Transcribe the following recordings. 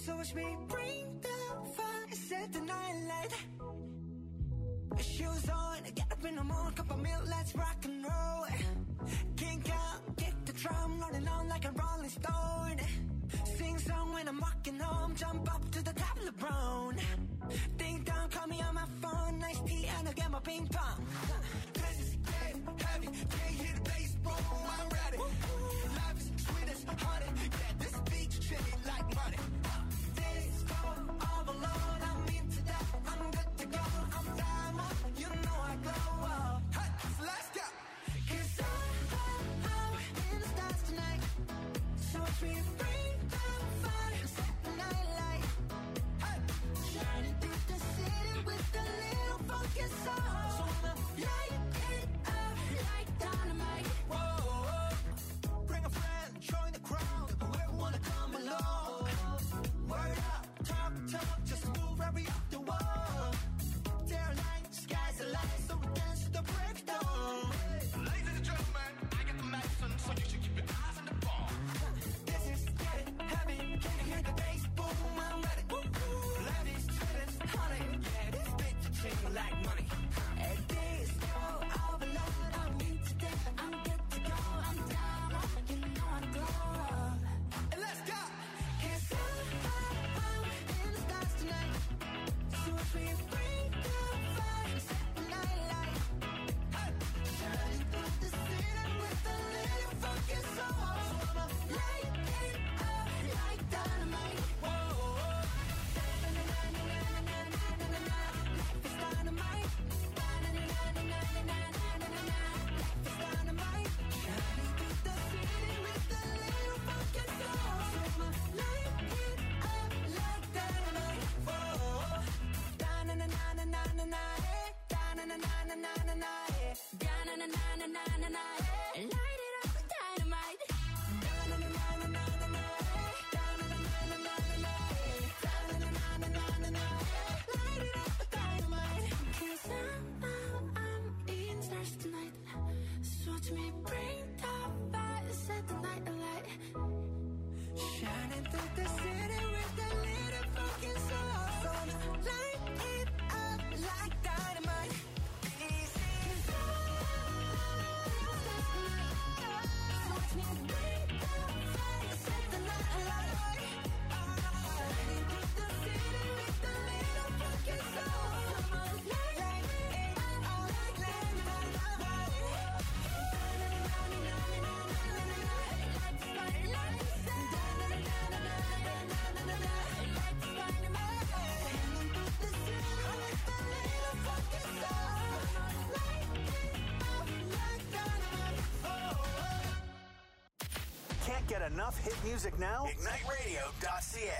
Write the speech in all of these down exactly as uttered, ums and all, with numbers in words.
So watch me bring the fire, set the night light. Shoes on, get up in the morning, cup of milk, let's rock and roll. Kink out, kick the drum, rolling on like a rolling stone. Sing song when I'm walking home, jump up to the top of the brown. Ding dong, call me on my phone, nice tea and I'll get my ping pong. This is getting heavy, can't hear the bass, boom, I'm ready. Life is sweet as honey, yeah, this beach chilling like money. This go all alone, I'm into that, I'm good to go, I'm diamond, you know I glow up. Hey, so let's go. Cause I'm, I'm in the stars tonight, so watch me bring the fire, set the night light. Hey, shining through the city with a little funky soul. So I'ma light it up like dynamite. Whoa, bring a friend, join the crowd, whoever wanna come along. Word up, talk, talk, just move right up the wall. There are light, sky's the light, so we dance to the break of dawn. Ladies and gentlemen, I got the medicine, so you should keep your eyes on the ball. This is getting heavy, can you hear the bass? Boom, I'm ready. Life is sweet as honey, yeah, this bitch is chilling like money. And this go overload, I'm into that, I'm good to go, I'm down, you know I glow. And let's go. Cause I'm, I'm in the stars tonight, so watch me bring the fire, set the night light. Hey, shining through the city with a little funky soul. So I'ma light it up like dynamite. Whoa, life is dynamite. Life is dynamite. Shining through the city with a little funky soul. So I'ma light it up like dynamite. Whoa, da-na-na-na-na-na-na, eh. Da-na-na-na-na-na-na, eh. Da-na-na-na-na-na-na, eh. Light it up with dynamite. Da-na-na-na-na-na-na, eh. Da-na-na-na-na-na-na, eh. Da-na-na-na-na-na-na, eh. Light it up with dynamite. 'Cause I'm, I'm, I'm in stars tonight. So watch me bring the fire, set the night alight. Shining through the city with a little fucking soul. So light it up like dynamite. Easy. 'Cause I'm, so watch me bring the fire, set the night alight. Shining through the city with a little fucking soul. So light it up like dynamite. Can't get enough hit music now? ignite radio dot c a.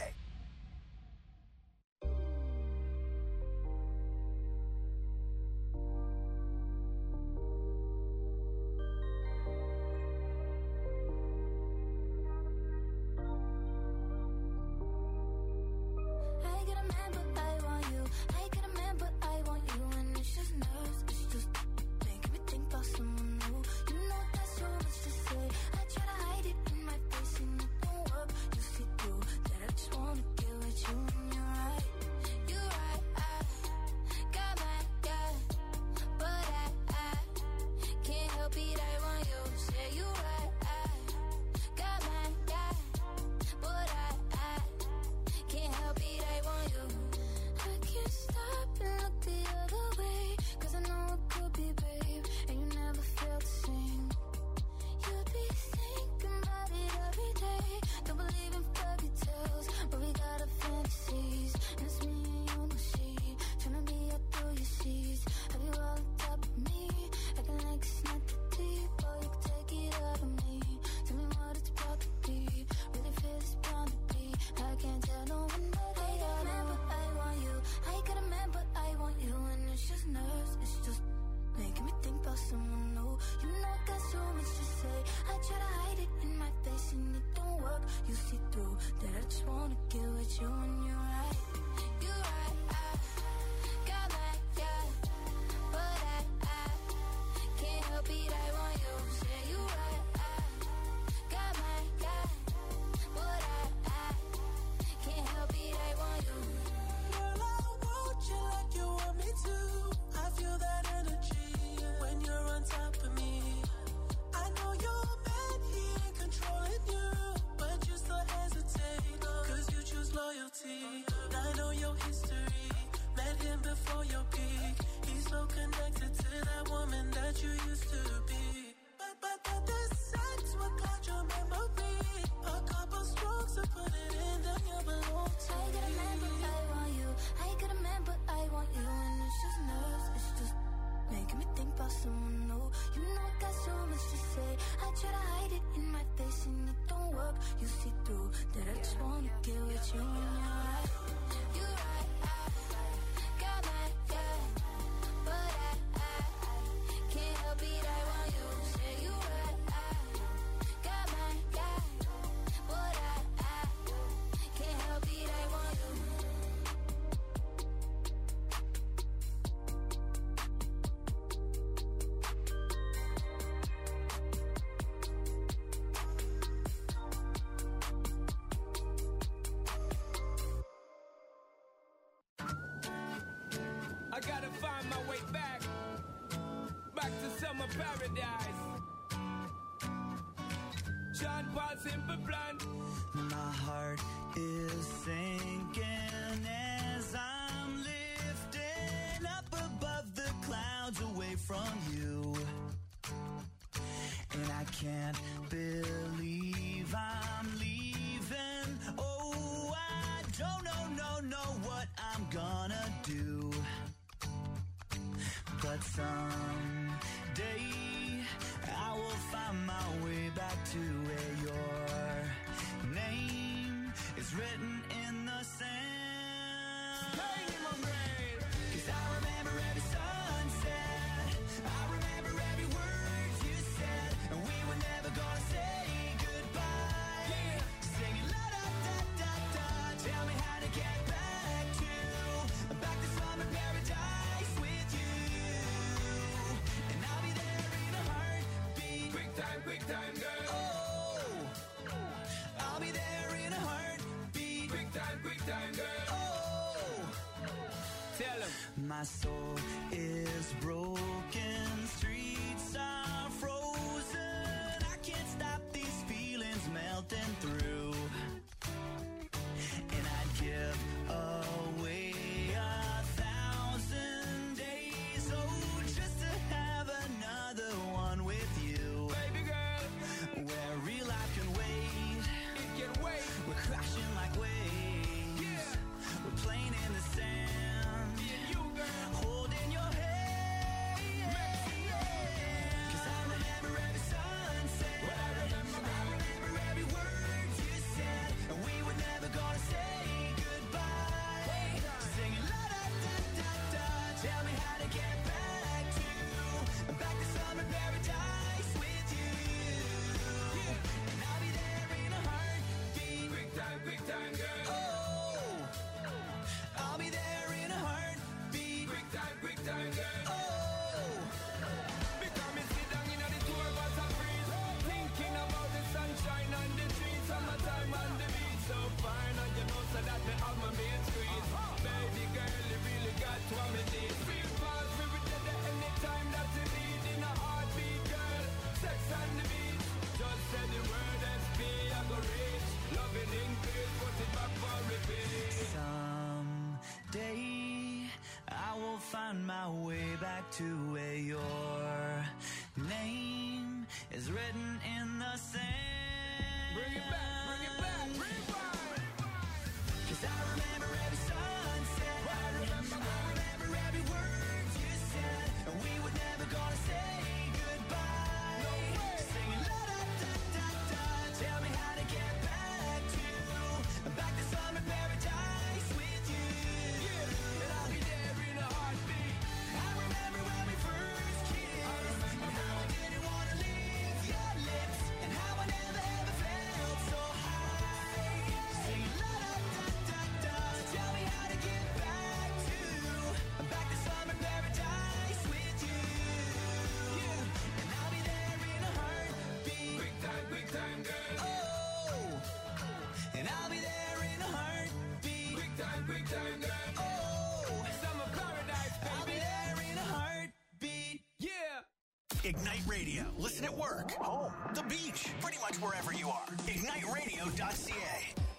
I get a man, but I want you. I get a man, but I want you. And it's just nerves, it's just making me think about someone new. You know there's so much to say. I try to hide it in my face and it don't work. You see through that I just wanna get with you. And you're right, you're right. I got my guy, but I, I can't help it. I want you. Say you're right. I got my guy, but I, I can't help it, I want you. I can't stop and look the other way, 'cause I know it could be, babe, and you never felt the same. You'd be thinking about it every day. Don't believe in fairy tales, but we got our fantasies. And it's me and you, no she, tryna be out through your seas. Have you all on top of me, acting like it's not that deep? Oh, you can take it out of me. Tell me what it's about to be. Really feel it's bound to be. I can't tell no one but I got a man, but I want you. I got a man, but I want you. And it's just nerves, it's just making me think about someone new. You know I got so much to say. I try to hide it in my face and it don't work. You see through that I just wanna get with you. And you're right, you're right. I got my guy, but I, I can't help it. I want you. Say you're right. I got my guy, but I, I can't help it. just wanna get with you when you're right. You right, I got my guy, but I, I can't help it, I want you. Say you right, I got my guy, but I, I can't help it, I want you. I gotta find my way back, back to summer paradise. John Paul Simple Plan. My heart is sinking as I'm lifting up above the clouds away from you. And I can't believe I'm leaving. Oh, I don't know, no, know what I'm gonna do. But someday I will find my way back to where your name is written in the sand. Staying in my brain. 'Cause I remember every sunset, I remember every word you said, and we were never gonna say goodbye. Yeah. Singing la da da da da, tell me how to get back to, back to summer paradise with you. And I'll be there in a heartbeat. Quick time, quick time, girl. Oh, I'll be there in a heartbeat. Quick time, quick time, girl. Oh, Tell him. my soul is broken, streets are frozen. I can't stop these feelings melting through. And I'd give away a thousand days, oh, just to have another one with you. Baby girl, Where real life can wait, it can wait. we're crashing like waves. Yeah. We're playing in the sand, Me and you, girl. holding your hand. Mexico. 'Cause I remember every sunset, What I remember, I remember every word you said, and we were never gonna say goodbye. Singing la da da da da, tell me how to get back to, back to summer paradise with you. And I'll be there in a heartbeat. Quick time, quick time, girl. Oh, I'll be there in a heartbeat. Quick time, quick time, girl. Oh, Because me sit down in the tour bus and breeze, thinking about the sunshine and the trees, summertime and the beach so fine, and you know so that me have my main squeeze. Baby girl, you really got what me need. Feel fast, we will get there anytime that you need. In a heartbeat, girl, sex and the beat. Just say the word S P, I go reach. Loving increase, put it back for repeat. someday I will find my way back to where your name is written in the sand. Bring it back, bring it back, rewind. 'Cause I remember every sunset, I remember, I remember every word you said, and we were never gonna say goodbye. No way. Singing la da da da da, tell me how to get back to, back to summer paradise with you. And I'll be there in a heartbeat. I remember when we first kissed, and how I didn't wanna leave your lips, and how I never ever felt so high. Singing la da da da da, tell me how to get back to, back to summer paradise with you. And I'll be there in a heartbeat. Quick time, quick time, girl. Oh, and I'll be there in a heartbeat. Quick time, quick time, girl. Oh, Summer paradise, I'll be baby. there in a heartbeat. Yeah. Ignite Radio. Listen at work, home, the beach, pretty much wherever you are. ignite radio dot c a.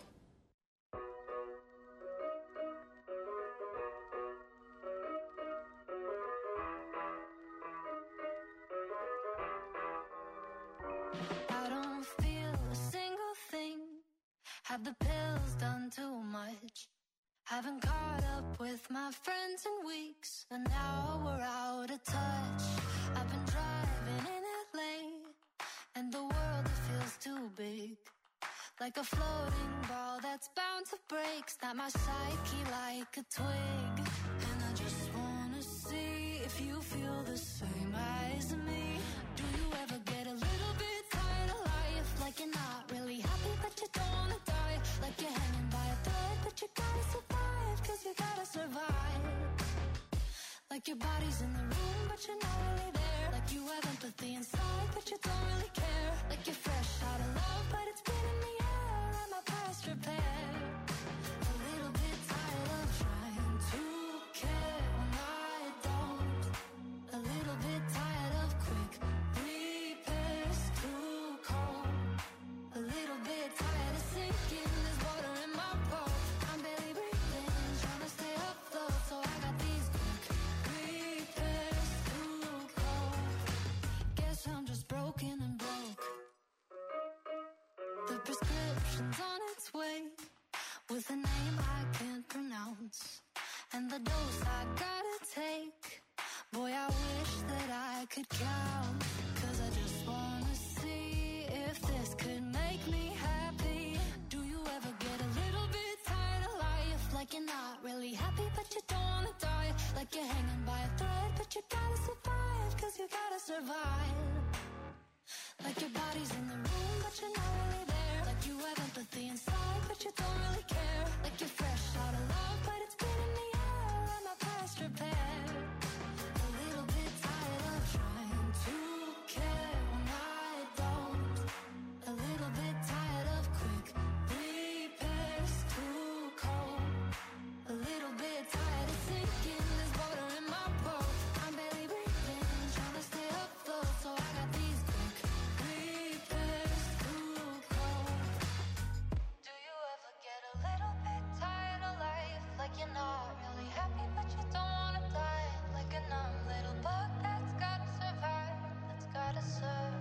I don't feel a single thing. Have the pills done too much? Haven't caught up with my friends in weeks, and now we're out of touch. I've been driving in L A, and the world, it feels too big. like a floating ball that's bound to break. Snap my psyche like a twig. And I just wanna see if you feel the same as me. Do you ever get a little bit tired of life? Like you're not really happy but you don't wanna die. Like you're hanging by a thread but you gotta survive. Cause you gotta survive. Like your body's in the room but you're not really there. Like you have empathy inside but you don't really care. Like you're fresh out of love but it's been in the air. And my past repair. A little bit tired of trying to care when I don't. A little bit tired of quick repairs too cold. A little bit tired of sinking. There's water in my boat. I'm barely breathing, trying to stay afloat. So I got these quick repairs too cold. Guess I'm just broken and broke. The prescription's on its way, with a name I can't pronounce, and the dose I gotta take. Boy, I wish that I could count. Cause I just wanna see if this could make me happy. Do you ever get a little bit tired of life? Like you're not really happy but you don't wanna die. Like you're hanging by a thread but you gotta survive. Cause you gotta survive. Like your body's in the room but you're not really there. Like you have empathy inside but you don't really care. Like you're fresh out of love but it's been in the air. And my past repair. A little bit tired of trying to care when I don't. A little bit tired of quick repairs too cold. A little bit tired of sinking. There's water in my boat. I'm barely breathing, trying to stay afloat. So I got these quick repairs too cold. Do you ever get a little bit tired of life? Like you're not really happy but you don't wanna die. Like a numb little bug that's gotta survive. That's gotta survive.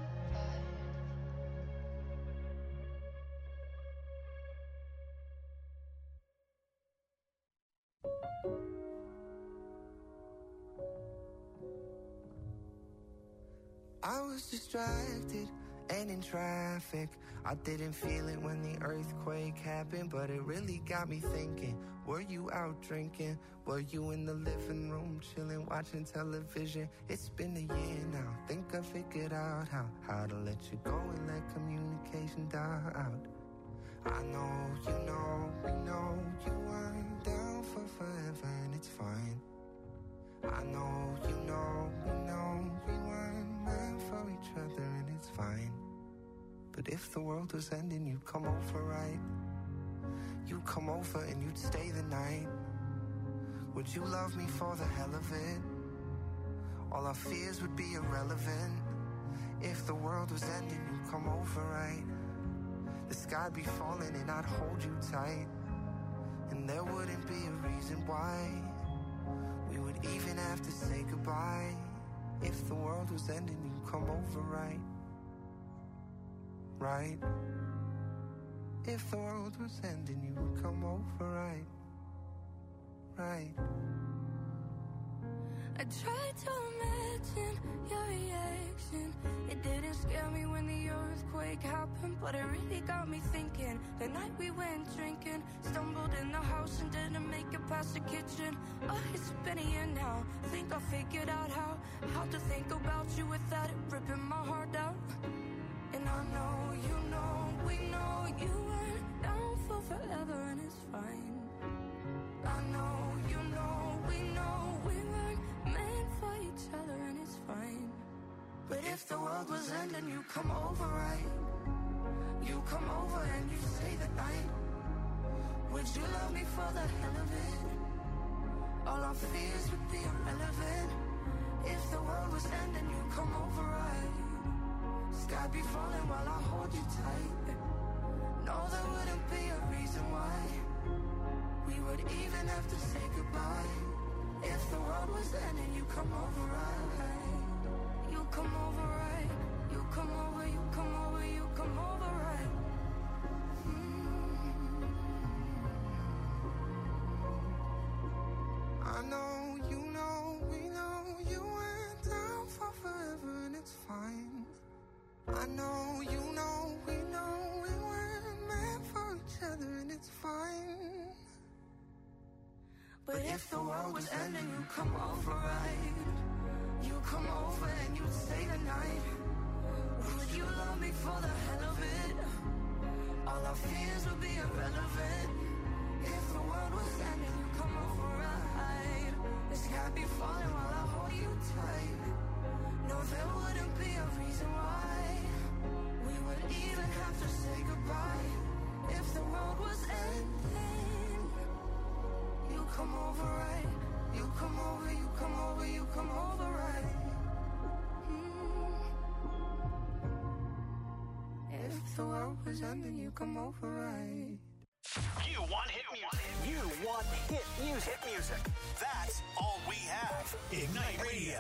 I was distracted and in traffic. I didn't feel it when the earthquake happened, but it really got me thinking. Were you out drinking? Were you in the living room chilling, watching television? It's been a year now. Think I figured out how how to let you go and let communication die out. I know, you know, we know you weren't down for forever and it's fine. I know, you know, we know we weren't meant for each other and it's fine. But if the world was ending, you'd come over, right? You'd come over and you'd stay the night. Would you love me for the hell of it? All our fears would be irrelevant. If the world was ending, you'd come over, right? The sky'd be falling and I'd hold you tight. And there wouldn't be a reason why we would even have to say goodbye. If the world was ending, you'd come over, right? Right? If the world was ending, you would come over, right? Right? I tried to imagine your reaction. It didn't scare me when the earthquake happened, but it really got me thinking. The night we went drinking, stumbled in the house and didn't make it past the kitchen. Oh, it's been a year now. Think I figured out how How to think about you without it ripping my heart out. And I know, you know, we know you weren't down for forever and it's fine. I know, you know, we know we weren't meant for each other and it's fine. But if the world was ending, you come over, right? You come over and you stay the night. Would you love me for the hell of it? All our fears would be irrelevant. If the world was ending, you come over, right? Sky be falling while I hold you tight. No, there wouldn't be a reason why we would even have to say goodbye. If the world was ending, you come over, right? You come over, right? You come over, you come over, you come over, right? Mm. I know, you know, we know you went down for forever and it's fine. I know, you know, we know we weren't meant if the world was ending, you'd come over, right? You come over and you'd stay the night. Would you love me for the hell of it? All our fears would be irrelevant. If the world was ending, you'd come over, right? The sky be falling while I hold you tight. No, there wouldn't be a reason why we would even have to say goodbye. If the world was ending, you come over, right? You come over, you come over, you come over, right? Mm. If the world was ending, you come over, right? You want hit music. You want hit music. Hit music. That's all we have. Ignite Radio.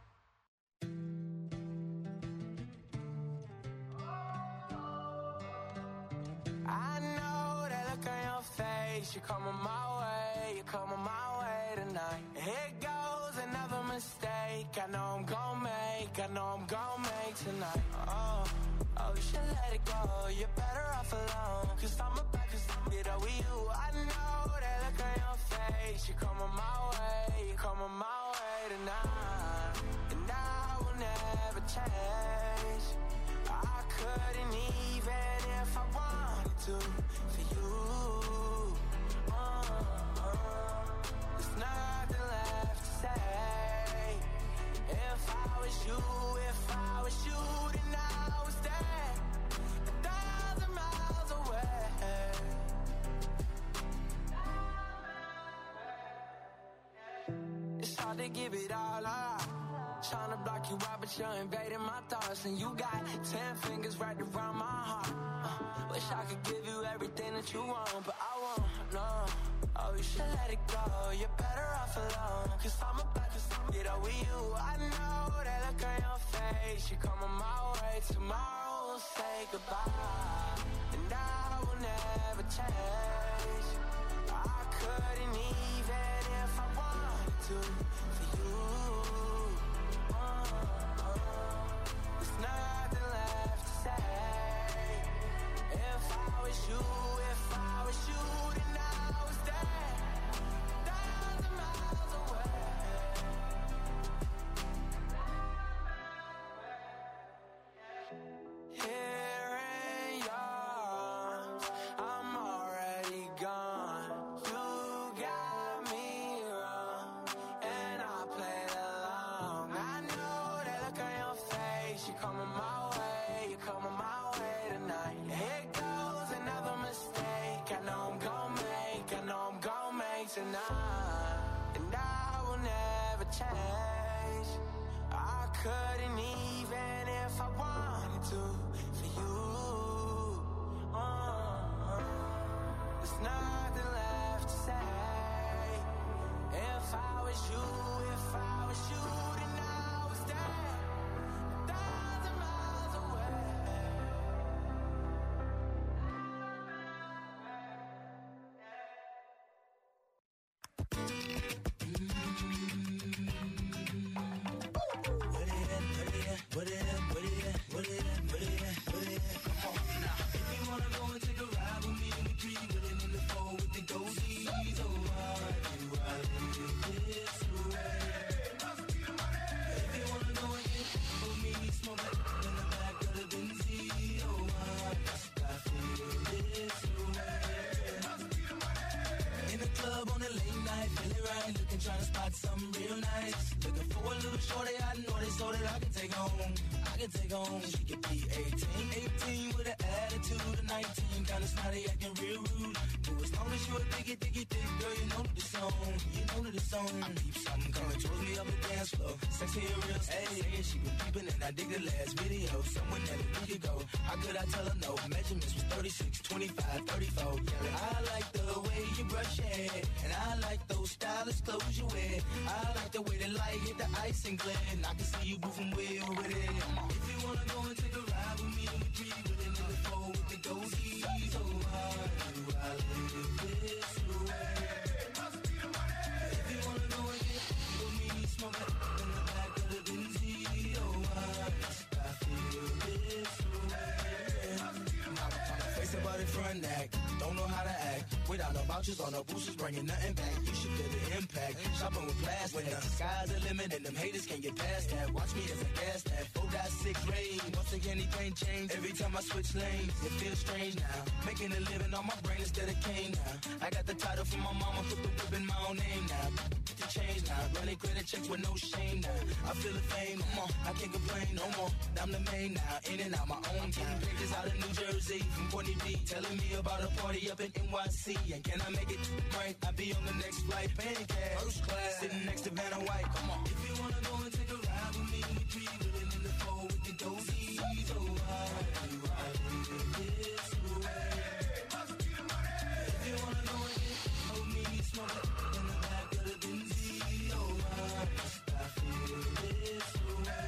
I know that look on your face. You're coming my way. You're coming my way tonight. Here goes another mistake. I know I'm gonna make. I know I'm gonna make tonight. Oh, oh, you should let it go. You're better off alone. Cause I'm about to get over you. I know that look on your face. You're coming my way. You're coming my way tonight. And I will never change. I couldn't even if I wanted to for you. Uh, uh, there's nothing left to say. If I was you, if I was you, then I was there, a thousand miles away. It's hard to give it all up. Trying to block you out, but you're invading my thoughts. And you got ten fingers right around my heart. uh, Wish I could give you everything that you want, but I won't, no. Oh, you should let it go. You're better off alone. Cause I'm about to get over you. I know that look on your face. You're coming my way. Tomorrow we'll say goodbye. And I will never change. I couldn't even if I wanted to for you. There's nothing left to say. If I was you, if I was you, then I was there, a thousand miles away. Here in yours, I'm already gone. You got me wrong, and I played along. I know that look on your face. You're coming my way, you're coming my way tonight. Here goes another mistake. I know I'm gonna make, I know I'm gonna make tonight. And I will never change. I couldn't even if I wanted to for you. Uh, there's nothing left to say. If I was you, if I was you, then I was there, a thousand miles away. Put it in, put it in, put it in, put it in, put it in. Come on now. If you wanna go and take a ride with me in the three, wheeling in the four with the goldies, oh, why do I live this way? If you wanna go and get with me, smoke it in the back of the Benzie, oh, why must I feel this way? In the club on a late night, feeling right, looking, trying to spot something real nice. Looking for a little shorty, I know they so that I can take home. I can take home. She could be eighteen, eighteen with an attitude of nineteen, kinda snotty, acting real rude. But as long as you a diggy, diggy, dick, girl, you know the song. You know the song. I peep something coming towards me up the dance floor. Sexy and real, hey, saying she was peeping and I dig the last video. Someone that a week ago. How could I tell her no? Measurements was thirty-six, twenty-five, thirty-four. Yeah, I like the way you brush your hair, and I like those stylish clothes you wear. I like the way the light hit the ice and glare, and I can see you moving way over there. If you wanna go and take a ride with me in the three, wheeling in the four with the goldies, oh, why do I live this way? If you wanna go and get with me, smoke it in the back of the Benzie, oh, why must I feel this way? Face about it front act, don't know how to act. Without no vouchers or no boosters, bringing nothing back. You should feel the impact. Shopping with plastic. When the sky's the limit and them haters can't get past that. Watch me as I gas that. four point six range. Once again, anything change. Every time I switch lanes, it feels strange now. Making a living on my brain instead of cane now. I got the title from my mama, put the whip in my own name now. Get the change now. Running credit checks with no shame now. I feel the fame, come on. I can't complain no more. I'm the main now. In and out my own town. Pages out of New Jersey from Courtney B. Telling me about a party up in N Y C. And can I make it right? I'll be on the next flight. Paying cash. First class. Sitting next to Vanna White. Come on. If you wanna go and take a ride with me, we three willing in the four with the dozies. Oh, I do I live this way. If you wanna go and get hold me, smoke it in the back of the Benzie. Oh, I feel this way.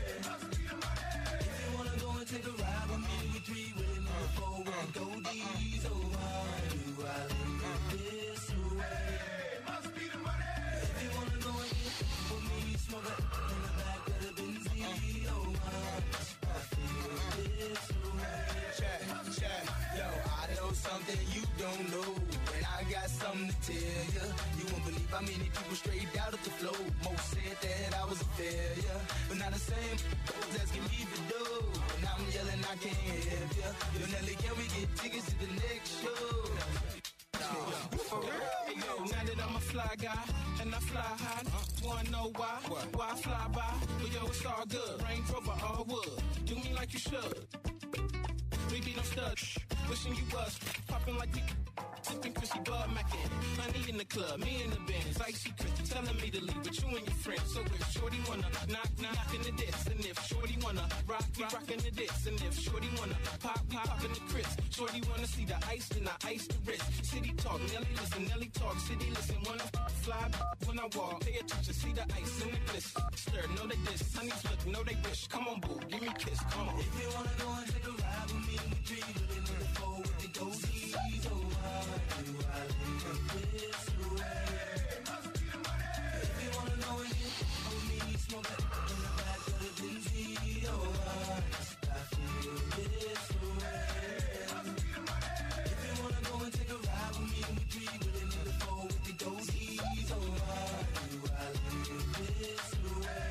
If you wanna go and take a ride with me, we three willing in the four with the dozies. Oh, I do I live this way. Must be the money. If you wanna go and get with me, smoke it in the back of the Benzie. Oh, I feel this way. Check, check. Yo, I know something you don't know, and I got something to tell you. You won't believe how many people straight out of the flow. Most said that I was a failure, but not the same. Those asking me to do, and I'm yelling I can't help ya. Yo, Nelly, can we get tickets to the next show? For real? Hey, yo, now that I'm a fly guy and I fly high, wanna know why? Why I fly by? Well, yo, it's all good. Range Rover, all wood. Do me like you should. We be no studs. Wishing you was popping like we sipping Chrissy Bud Mackin. Honey in the club, me in the Benz, icy Chris telling me to leave with you and your friends. So if Shorty wanna knock, knock in the diss, and if Shorty wanna rock, we rockin' the diss, and if Shorty wanna pop, we poppin' the Chris. Shorty wanna see the ice, then I ice the wrist. City talk, Nelly listen, Nelly talk, city listen. Wanna fly when I walk, pay attention, see the ice in the bliss. Stir, know they diss, honeys look, know they wish. Come on, boo, give me a kiss, come on. If you wanna go and take a ride with me, we three willing in the four with the dozies. Oh, I do I live this way? If you wanna know it, hold me, smoke it in the back of the Benzie. Oh, I feel this way. If you wanna go and take a ride with me, we three willing in the four with the dozies. Oh, I do I live this way?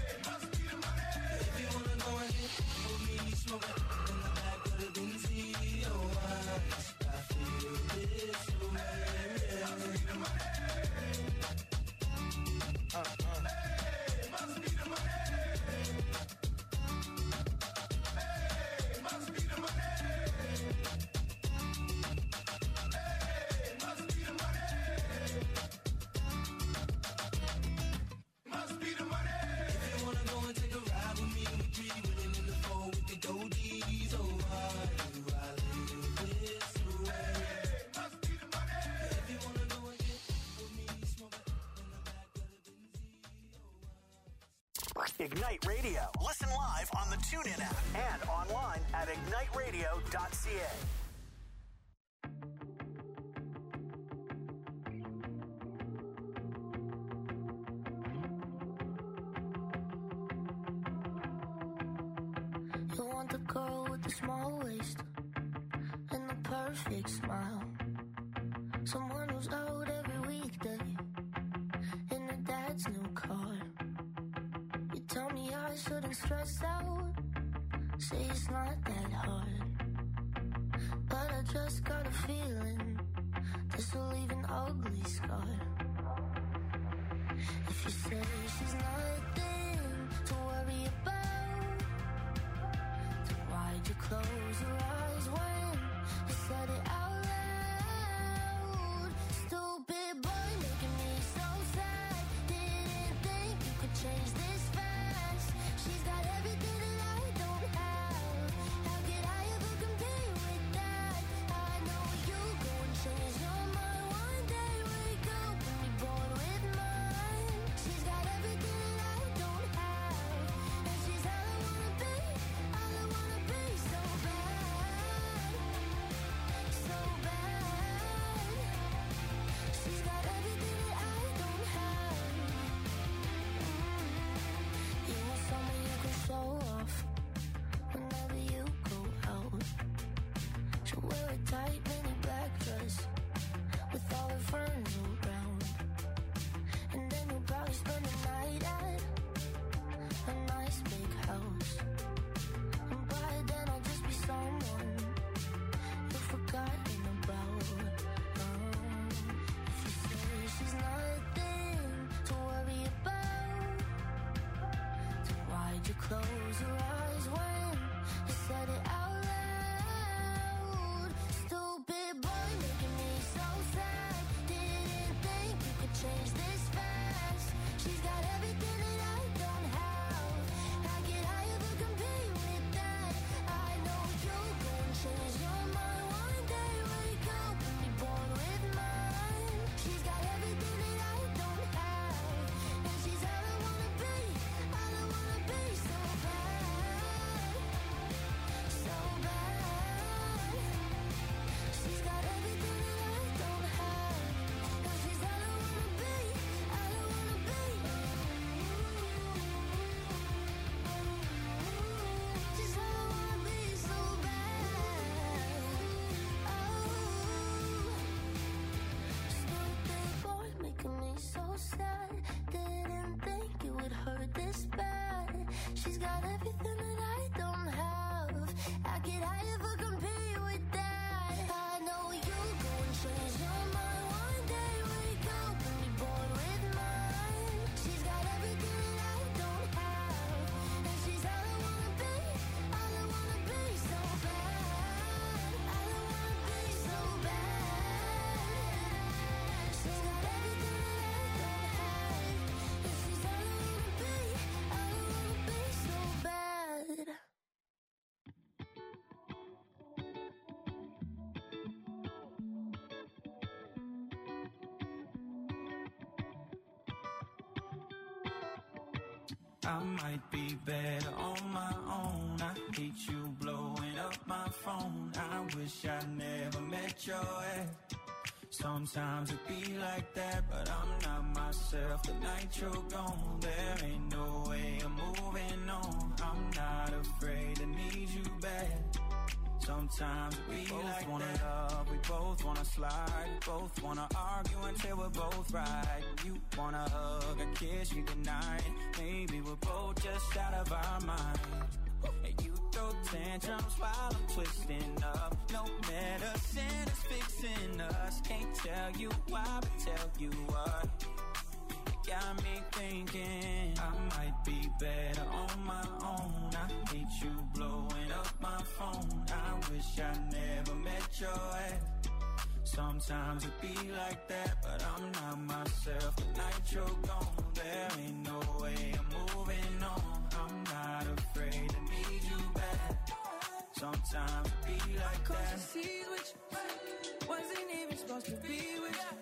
If you wanna go and hold me, smoke it in the back of the Benzie. Oh, I feel this way. Uh, uh. Hey, must be the money. Hey, must be the money. Hey, must be the money. Must be the money. If you wanna go and take a ride with me, we three willing in the four with the dozies. Oh, I do I live this way? Must be the money. If you wanna go and get with me, smoke it in the back of the Benzie. Ignite Radio. Listen live on the TuneIn app and online at ignite radio dot c a. You want the girl with the small waist and the perfect smile. Someone who's out every weekday in her dad's new car. You tell me I shouldn't stress out, say it's not that hard. But I just got a feeling this will leave an ugly scar. If you say she's nothing to worry about, then why'd you close your eyes when you said it out loud? Stupid boy making me so sad. Didn't think you could change this fast. She's got everything that I don't have. How could I ever compare with that? I know you go and change your mind one day. Wake up and be born with mine. She's got everything that I don't have, and she's all I wanna be, all I wanna be so bad, so with all her friends around. And then you'll probably spend the night at a nice big house. And by then I'll just be someone you've forgotten about. Um, if you say she's nothing to worry about, then why'd you close your eyes when you said it out loud? Stupid boy making me so sad. Didn't think you could change this fast. She's got everything that I don't have. How could I ever compete with that? I know you gon' change your mind one day. Wake up and be born with mine. She's got everything that I don't have, and she's all I wanna be, all I wanna be. So bad, so bad. She's got everything that I don't have, and she's all I wanna be, all I wanna be. She's all I wanna be, so bad. Oh, stupid boy making me so sad. Didn't think it would hurt this bad. She's got everything that I don't have. How could I ever compete with that? I know you gon' change your mind one day. Wake up and be born with mine. She's got everything that I don't have, and she's all I wanna be, all I wanna be. So bad, all I wanna be. So bad. She's got everything that I don't have, and she's all I wanna be, all I wanna be. So bad. I might be better on my own. I hate you blowing up my phone. I wish I never met your ex. Sometimes it be like that, but I'm not myself the night you're gone. There ain't no way I'm moving on. I'm not afraid to need you back. Sometimes we both like wanna that. Love, we both wanna slide, we both wanna argue until we're both right. You wanna hug and kiss me goodnight. Maybe we're both just out of our mind. And you throw tantrums while I'm twisting up. No medicine is fixing us. Can't tell you why, but tell you what. Got me thinking I might be better on my own. I hate you blowing up my phone. I wish I never met your ex. Sometimes it be like that, but I'm not myself the night you're gone. There ain't no way I'm moving on. I'm not afraid to need you back. Sometimes it be like Cause that. you see which wasn't even supposed to be with you.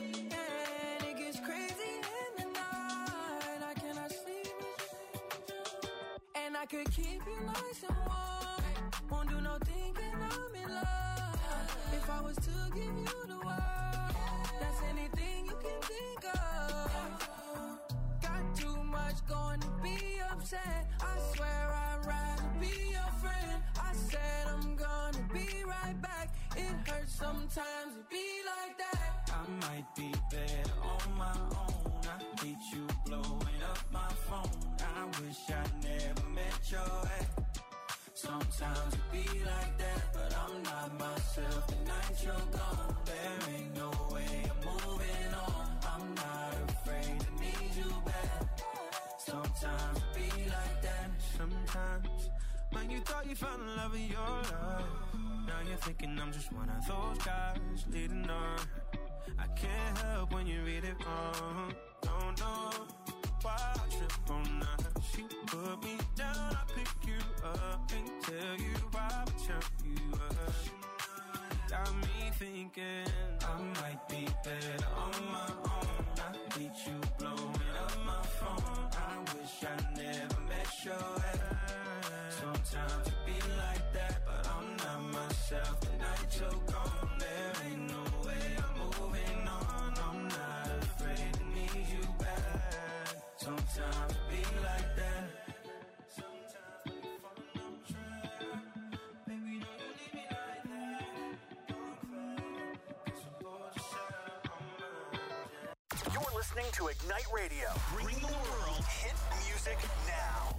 And it gets crazy in the night. I cannot sleep with you. And I could keep you nice and warm. Won't do no thinking I'm in love. If I was to give you the world, that's anything you can think of. Got too much going to be upset. I swear I'd rather be your friend. I said I'm gonna be right back. It hurts sometimes to be like that. I might be better on my own. I hate you blowing up my phone. I wish I never met your ex. Sometimes it be like that, but I'm not myself the night you're gone. There ain't no way I'm moving on. I'm not afraid to need you back. Sometimes it be like that. Sometimes when you thought you found the love of your life, now you're thinking I'm just one of those guys leading on. I can't help when you read it wrong. Don't know why I trip on that. She put me down, I pick you up and tell you why I turn you up. Got me thinking I might be better on my own. I hate you blowing up my phone. I wish I never met your ex. Sometimes it be like that, but I'm not myself the night you're gone. There ain't no way I'm moving on. I'm not afraid to need you back. Sometimes it be like that. Sometimes we fall on track. Baby, don't you leave me like that. Don't cry, 'cause we're both just out. listening to Ignite Radio. Bringing the world hit music now.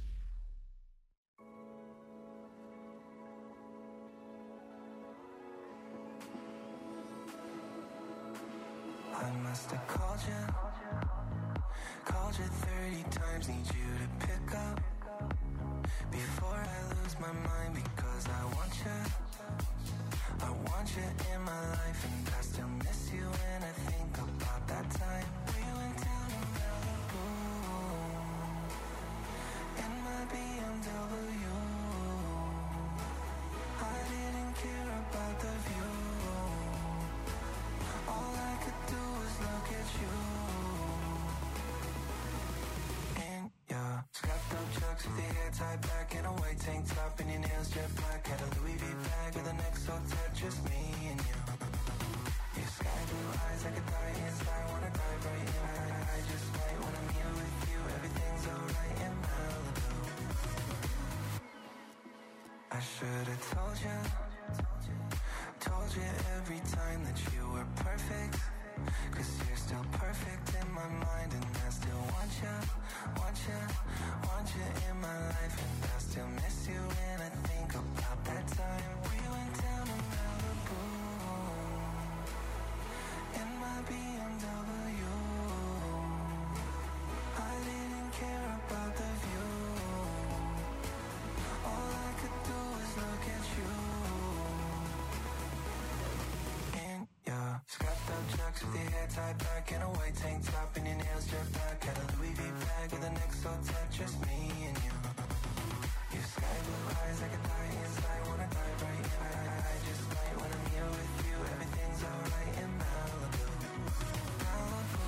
I must have called you, called you thirty times, need you to pick up before I lose my mind, because I want you, I want you in my life, and I still miss you when I think about that time we went down to Malibu in my B M W. I didn't care about the view, all I could do was look at you. In your scuffed up chucks with your hair tied back in a white tank top and your nails jet black, had a Louis V bag with the next so tight, just me and you. Your sky blue eyes, I could die inside, wanna dive right in. I, I just might when I'm here with you, everything's alright in Malibu. I should've told you, told you every time that you were perfect, cause you're still perfect in my mind, and I still want you, want you, want you in my life, and I still miss you when I think about that time we went down to Malibu in my B M W. I didn't care about the view, all I could do was look at you. In your scuffed up chucks with your hair tied back in a white tank top and your nails jet black, had a Louis V bag with the next so tight, just me and you. Your sky blue eyes, I could die inside, wanna dive right in. I, I, I just might when I'm here with you, everything's alright in Malibu. Malibu.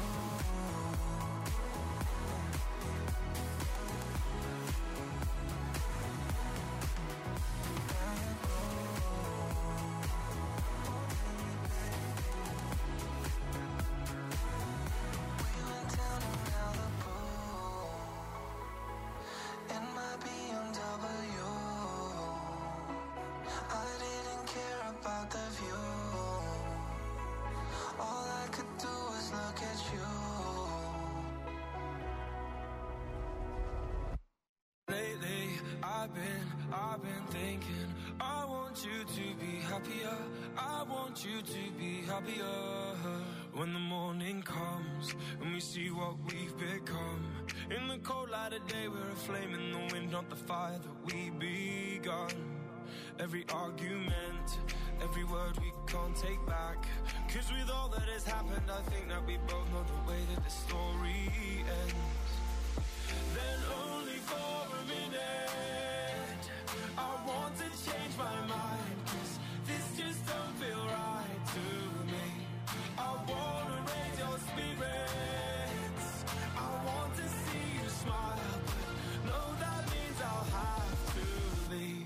I've been, I've been thinking, I want you to be happier, I want you to be happier. When the morning comes and we see what we've become, in the cold light of day we're a flame in the wind, not the fire that we begun. Every argument, every word we can't take back, cause with all that has happened I think that we both know the way that the story ends. Then only for a minute I want to change my mind, cause this just don't feel right to me. I wanna raise your spirits, I want to see you smile, but no, that means I'll have to leave.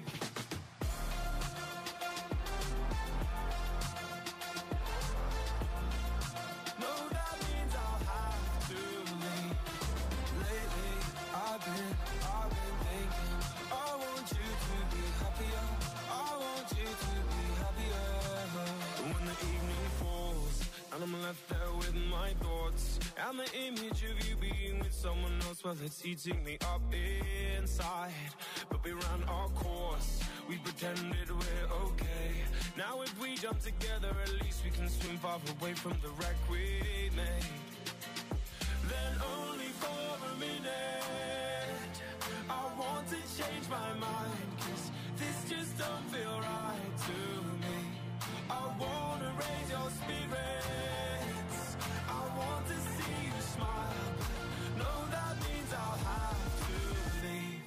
No, that means I'll have to leave. Lately I've been, I've been thinking, I want you to be happier, I want you to be happier. When the evening falls and I'm left there with my thoughts, and the image of you being with someone else, well, it's eating me up inside. But we ran our course, we pretended we're okay. Now if we jump together, at least we can swim far away from the wreck we made. Then only for a minute I want to change my mind, cause this just don't feel right to me. I wanna raise your spirits, I want to see you smile, but no, that means I'll have to leave.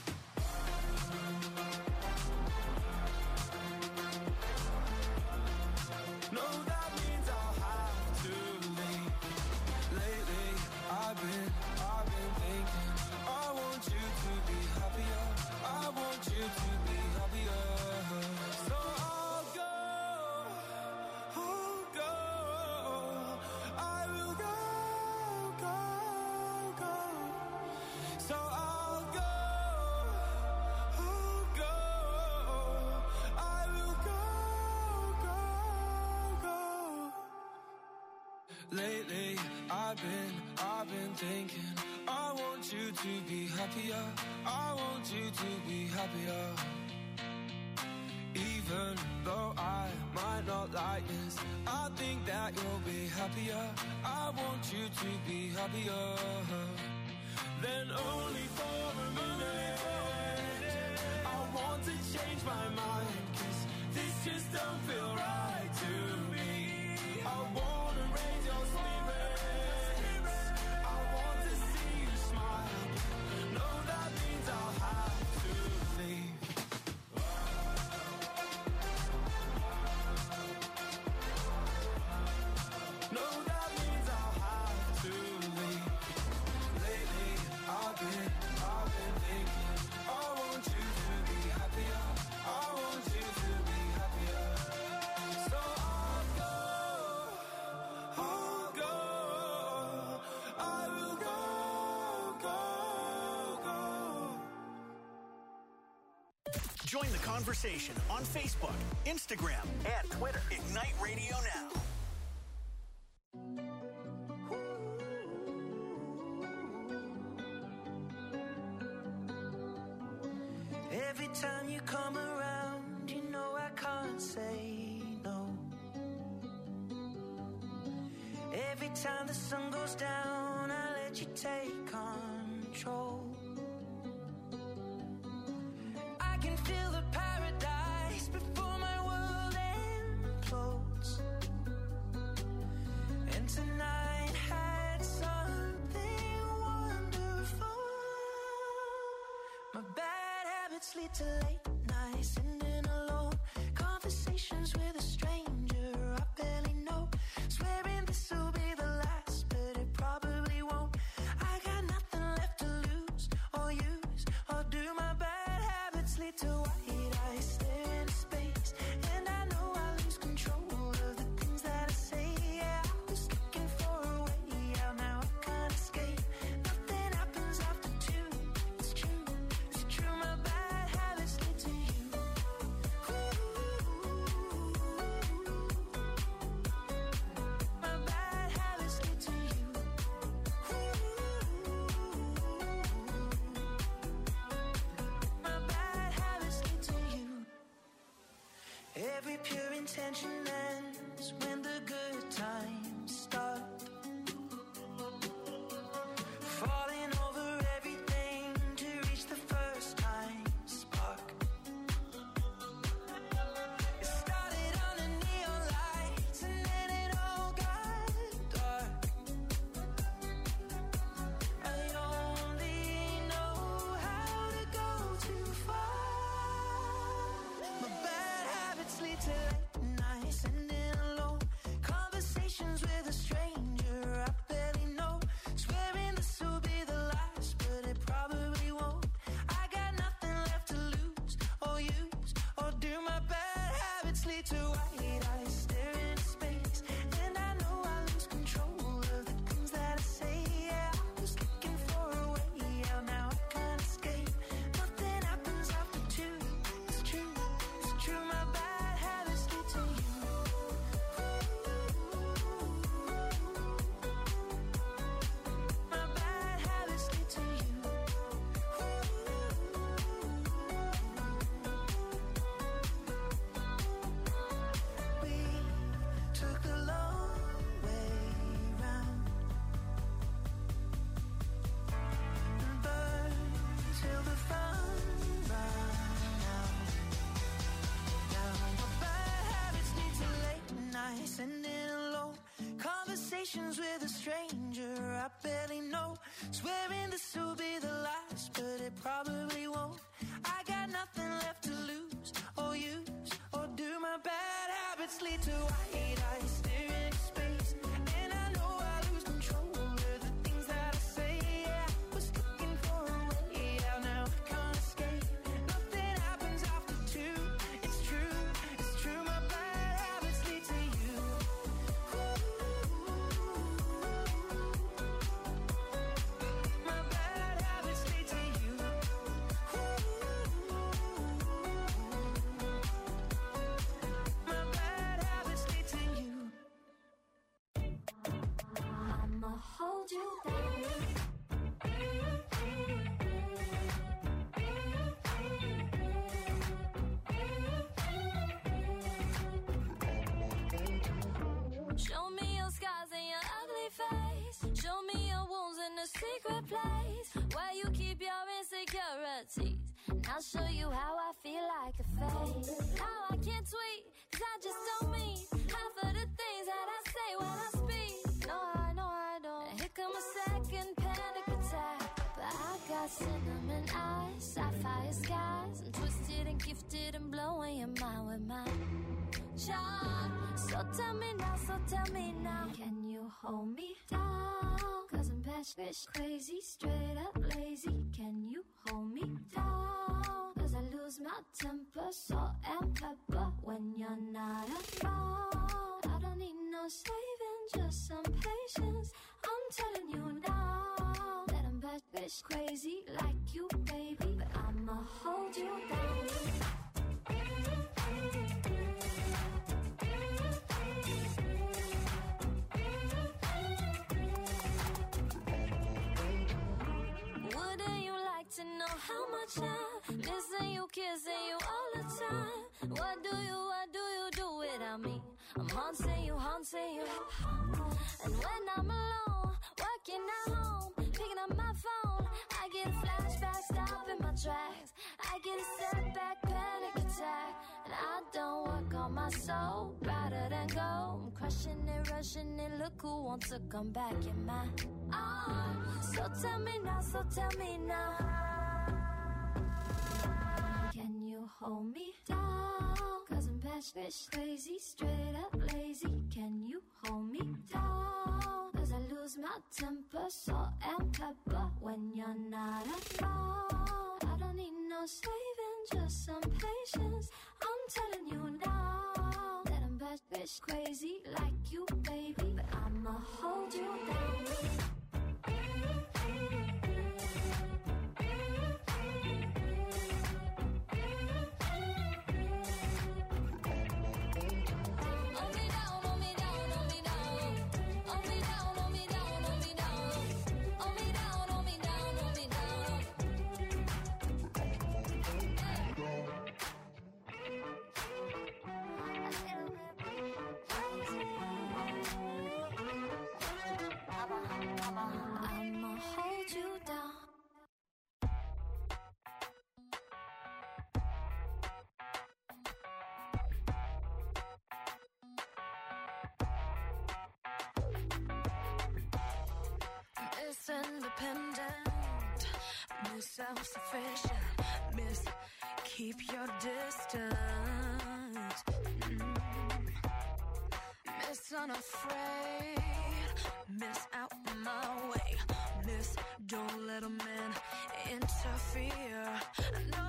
No, that means I'll have to leave. Lately I've been, I've been thinking, I want you to be happier, I want you to be happier. So I'll go, I'll go Lately, I've been, I've been thinking, I want you to be happier, I want you to be happier. Even though I might not like this, I think that you'll be happier, I want you to be happier. Then only for a minute, I want to change my mind, 'cause this just don't feel right to me. I wanna raise your spirits, I want to see you smile. No, that means I'll have to leave. No, that means I'll have to leave. Lately, I've been, I've been thinking, I want you to be happier, I want you to be happier. So I'll go, I'll go, I will go, go, go. Join the conversation on Facebook, Instagram, and Twitter. Ignite Radio Now. Every time you come around, you know I can't say no. Every time the sun goes down, I let you take control. I can feel the paradise before my world implodes. And tonight had something wonderful. My bad habits lead to late nights, sitting alone, conversations with a stranger I barely know, swearing this will be the last, but it probably won't. I got nothing left to lose or use or do. My bad habits lead to white eyes staring into space, and I know I lose control of the things that I say. Yeah, I was looking for a way out, now I can't escape. Nothing happens after two. It's true, it's true. My bad habits lead to you. My bad habits lead to you. My bad habits lead to you. Every pure intention ends when the good times start. Falling over everything to reach the first time spark. It started on the neon lights and then it all got dark. I only know how to go too far. My bad habits lead to late nights, sitting alone, conversations with a stranger I barely know, swearing this will be the last, but it probably won't. I got nothing left to lose or use or do. My bad habits lead to white eyes staring into space, and I know I lose control of the things that I say. Yeah, I was looking for a way out, now I can't escape. Nothing happens after two. It's true, it's true. My bad habits lead to you. My bad habits lead to you. We took the long way round and burned till the fun ran out. Now my bad habits lead to late nights, sitting alone, conversations with a stranger I barely know, swearing this will be the last, but it probably won't. I got nothing left to lose or use or do. My bad habits lead to white eyes staring into space, and I know I lose control of the things that I say. Yeah, I was looking for a way out, now I can't escape. Nothing happens after two. It's true, it's true. My bad habits lead to you. My bad habits lead to you. My bad habits lead to you. hold you down. Show me your scars and your ugly face. Show me your wounds in a secret place where you keep your insecurities. And I'll show you how I feel like a fake. How I can't tweet, cause I just don't mean half of the things that I say when I speak. No, I know I don't. And here come a second panic attack. But I got cinnamon eyes, sapphire skies. I'm twisted and gifted and blowing your mind with my charm. So tell me now, so tell me now, can you hold me down? Cause I'm bitch crazy, straight up lazy. Can you hold me down? Cause I lose my temper, salt and pepper when you're not around. I don't need no saving, just some patience. I'm telling you now that I'm bitch crazy like you, baby. But I'ma hold you down. To know how much I'm missing you, kissing you all the time. What do you, what do you do without me? I'm haunting you, haunting you. And when I'm alone, working at home, picking up my phone, I get a flashback, stopping my tracks. I get a setback, panic attack. And I don't work on my soul, rather than go. I'm crushing it, rushing it, look who wants to come back in my arms. So tell me now, so tell me now, can you hold me down? Cause I'm bitch crazy, straight up lazy. Can you hold me down? Cause I lose my temper, salt and pepper when you're not around. I don't need no saving, just some patience. I'm telling you now that I'm bitch crazy like you, baby. But I'ma hold you down. I'ma hold you down. Miss Independent, Miss Self-Sufficient, Miss Keep Your Distance, mm. Miss Unafraid, Miss Out My Way, Miss Don't Let a Man Interfere, no,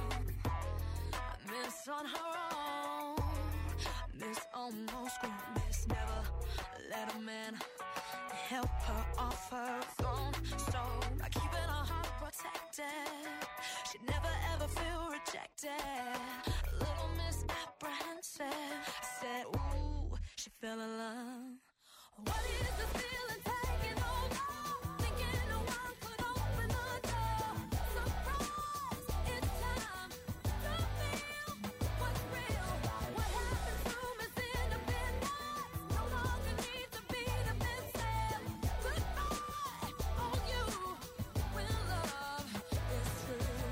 Miss On Her Own, Miss Almost Grown, Miss Never Let a Man Help her off her throne. So by keeping her heart protected, she'd never ever feel rejected. A little misapprehensive, said ooh, she fell in love. What is the feeling taking over? Thinking no one could open the door. Surprise, it's time to feel what's real. What happened to Miss Independence no longer needs to be defensive. Goodbye, oh you, when love is true.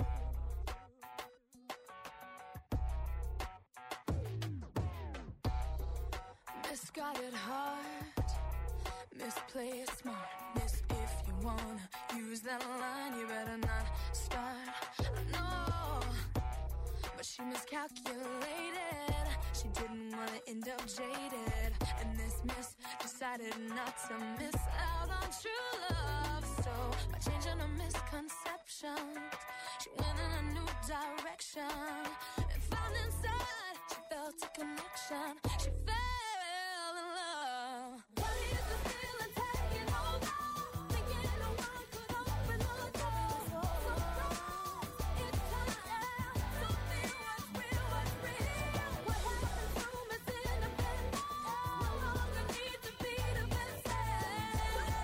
Misguided heart, misplay it smart. Miss, if you wanna use that line, you better not start. No, but she miscalculated. She didn't wanna end up jaded. And this miss decided not to miss out on true love. So by changing her misconceptions, she went in a new direction and found inside she felt a connection. She fell in love. What is the feeling taking over? Thinking no one could open the door. Surprise, it's time to feel what's real, what's real. What happened to Miss Independence no longer needs to be defensive.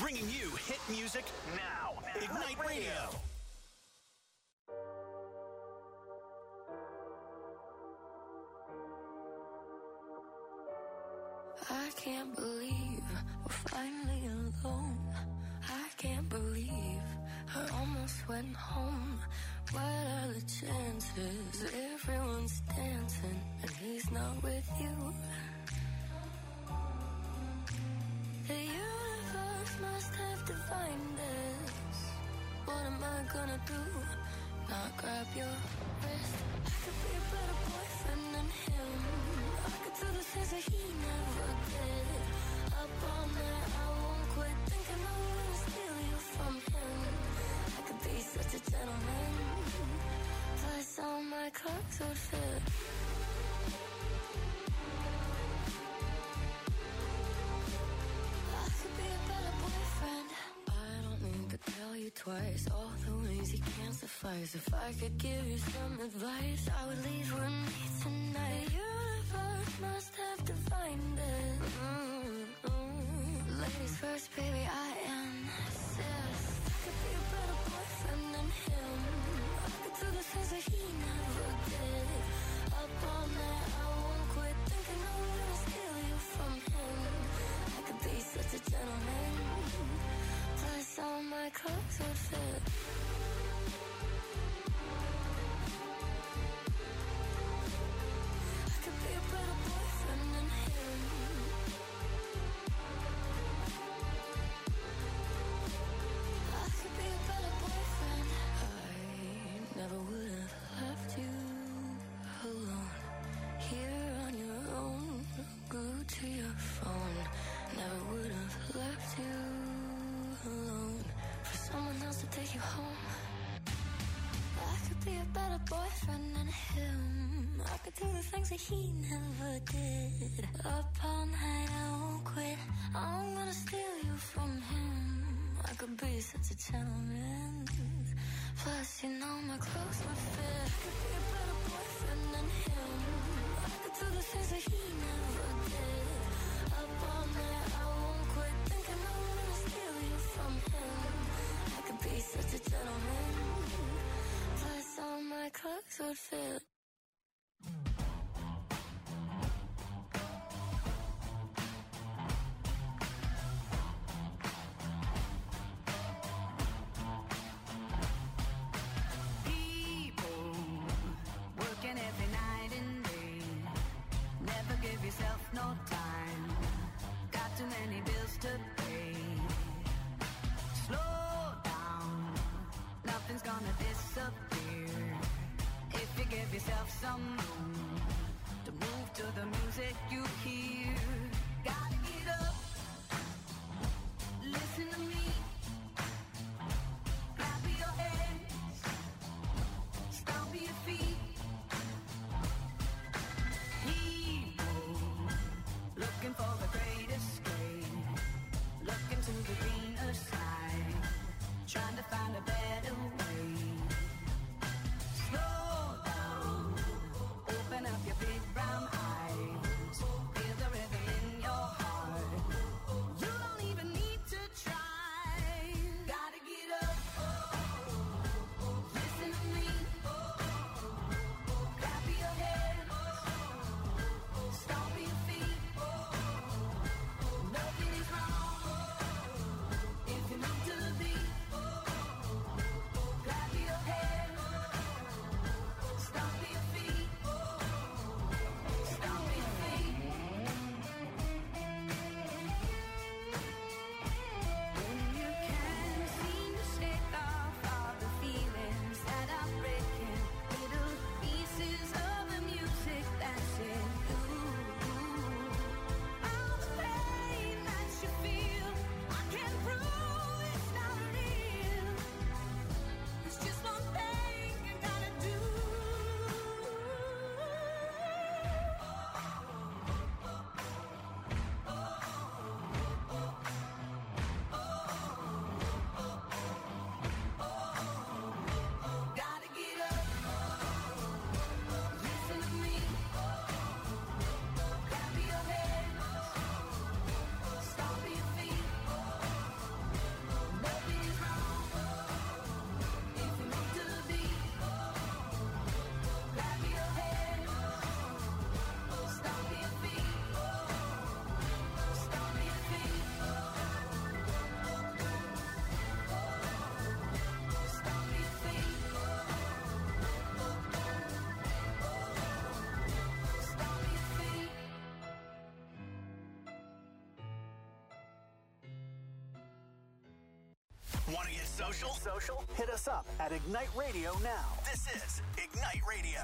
Bringing you hit music now. Ignite Radio. I can't believe we're finally alone. I can't believe I almost went home. What are the chances? Everyone's dancing and he's not with you. The universe must have divined us. What am I gonna do? Not grab your wrist. I could be a better boyfriend than him. I could do the things that he never did. Up all night, I won't quit thinking I'm gonna steal you from him. I could be such a gentleman. Plus all my clothes would fit. I could be a better boyfriend. I don't need to tell you twice all the ways you can't suffice. If I could give you some advice, I would leave with me tonight. The universe must have divined it. Mm-hmm. Ladies first, baby, I insist. I could be a better boyfriend than him. I could do the things that he never did. Up all night, I won't quit thinking I'm gonna steal you from him. I could be such a gentleman. Plus all my clothes would fit. I could be a better boyfriend than him. I could be a better boyfriend. I never would have left you alone. Here on your own, glued to your phone. Never would have left you alone for someone else to take you home. I could be a better boyfriend than him. I could do the things that he never did. Up all night, I won't quit. I'm gonna steal you from him. I could be such a gentleman. Plus, you know my clothes would fit. I could be a better boyfriend than him. I could do the things that he never did. Up all night, I won't quit thinking I'm gonna steal you from him. I could be such a gentleman. Plus, all my clothes would fit. People working every night and day. Never give yourself no time. Got too many bills to pay. Slow down, nothing's gonna disappear. If you give yourself some room to move to the music you hear. Gotta get up, listen to me. Clap your hands, stomp your feet. People looking for the great escape, looking to the greener side, trying to find a better way. Slow down, open up your big brown eyes. Want to get social? Social? Hit us up at Ignite Radio now. This is Ignite Radio.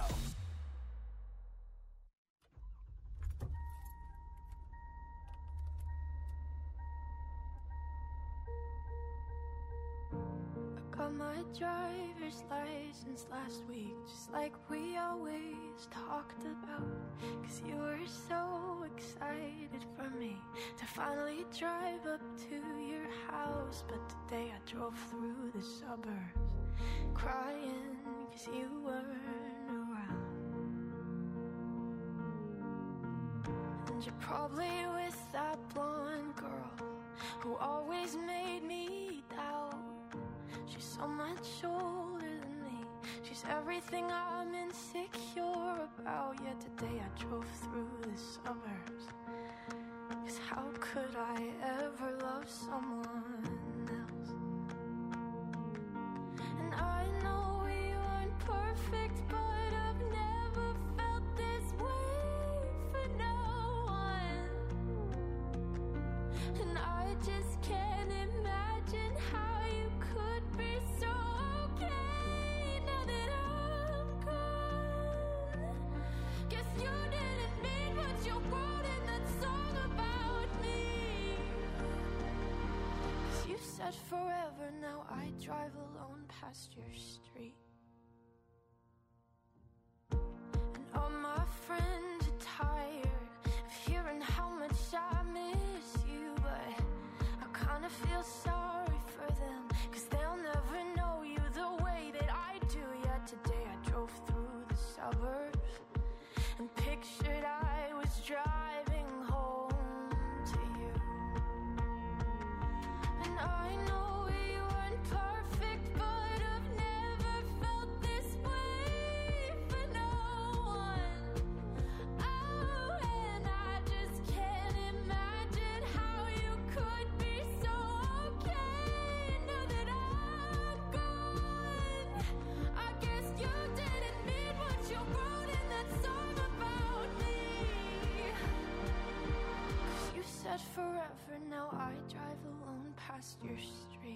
Got my driver's license last week, just like we always talked about. Cause you were so excited for me to finally drive up to your house. But today I drove through the suburbs crying cause you weren't around. And you're probably with that blonde girl who always made me doubt. She's so much older than me. She's everything I'm insecure about. Yet today I drove through the suburbs. Cause how could I ever love someone else? And I know we weren't perfect, but I've never felt this way for no one. And I just can't imagine how you could be so okay now that I'm gone. Guess you didn't mean what you wrote in that song about me. Cause you said forever, now I drive alone past your street. And all my friends are tired of hearing how much I miss you, but I kinda feel sorry for them, cause they'll never know you the way that I do. Yet today I drove through the suburbs and pictured I was driving home to you. And I know we weren't perfect, but I've never felt this way for no one. Oh, and I just can't imagine how you could be so okay now that I'm gone. I guess you didn't mean what you wrote in that song about me. Cause you said forever, now I drive alone past your street.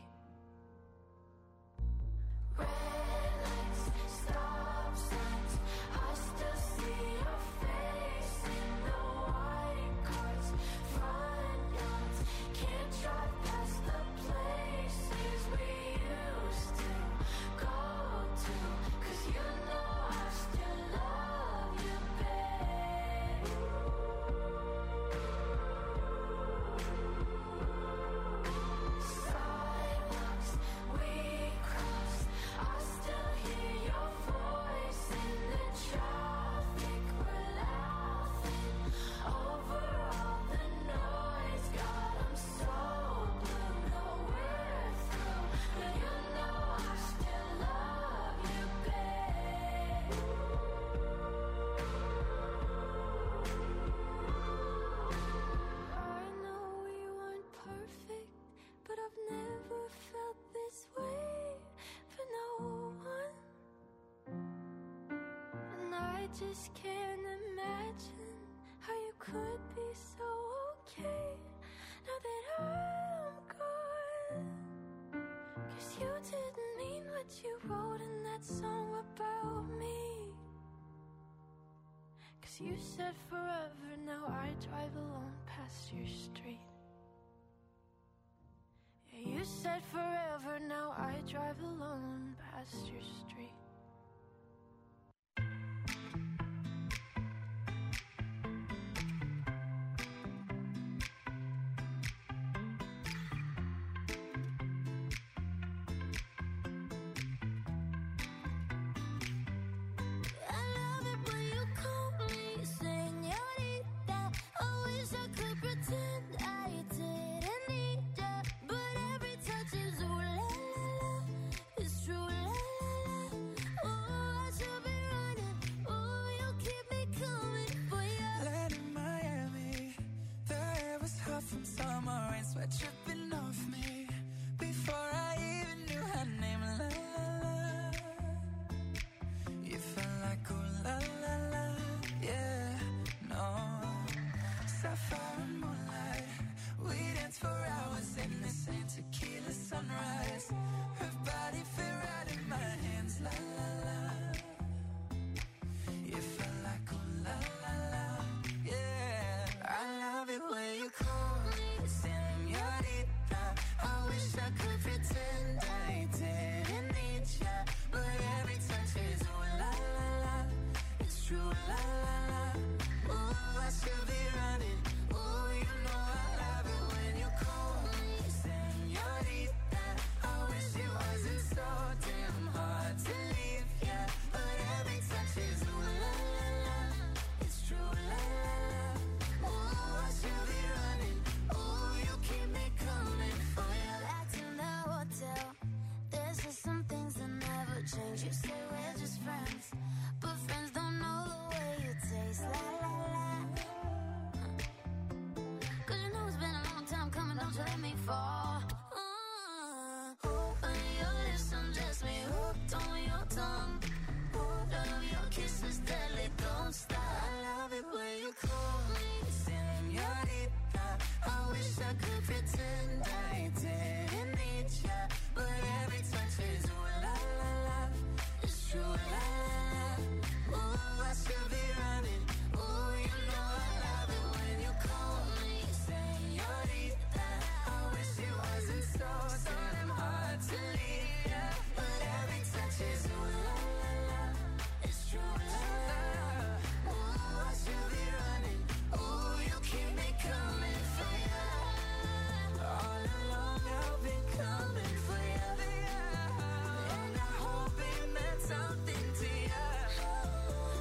Red lights, stop signs, I still see your face in the white cars, front yards. Can't drive past the places we used to go to. Cause you know I still love you, babe. Sidewalks we crossed, I still hear your voice in the traffic. We're laughing over all the noise. God, I'm so blue, no we're through, but you know I still love you, babe. I know we weren't perfect, but I've never felt this way for no one. And I just can't imagine how you could be so okay now that I'm gone. Cause you didn't mean what you wrote in that song about me. Cause you said forever, now I drive alone past your street. Yeah, you said forever, now I drive alone past your street. I love it when you call me señorita. I wish I could pretend I didn't need ya, but every touch is ooh la la la. It's true la la la. la la la. Ooh, I should be running. Ooh, you know I love it when you call me señorita.